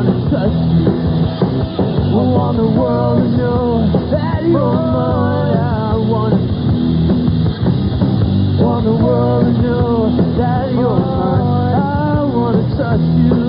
wanna touch you. I want the world to know that you're mine. I want the world to know that you're mine. I wanna touch you.